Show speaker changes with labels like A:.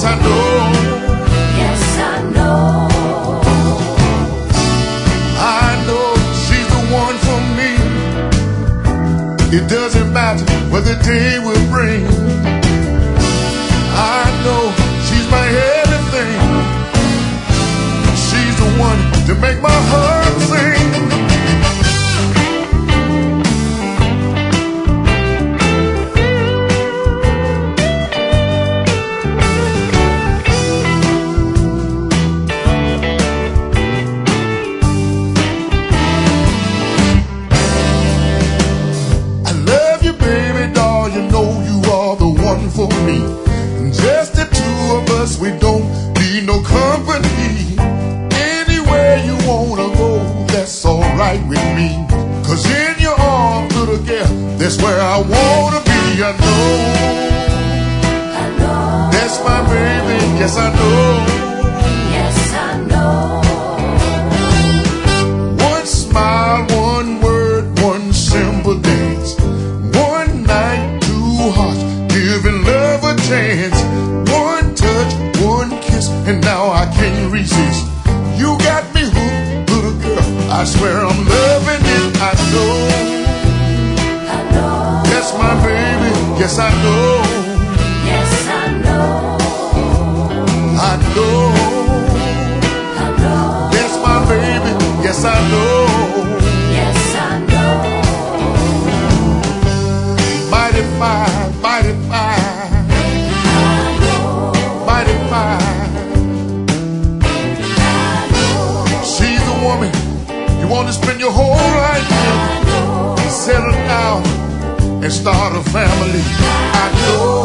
A: I know.
B: Yes, I know.
A: I know she's the one for me. It doesn't matter what the day will bring. I know she's my everything. She's the one to make my heart sing. For me, just the two of us, we don't need no company. Anywhere you wanna go, that's alright with me. Cause in your arms, little girl, that's where I wanna be. I know, that's my baby, yes I know.
B: Yes, I know.
A: One smile, one word, one simple dance, one night, two hearts giving love a chance. One touch, one kiss, and now I can't resist. You got me hooked, little girl, I swear I'm loving it. I know, that's my baby, yes I know.
B: Yes, I know.
A: I know, that's my baby, yes I know.
B: Yes, I know.
A: Mighty fine, mighty fine, mighty fine. She's the woman you want to spend your whole life with, settle down and start a family. I know.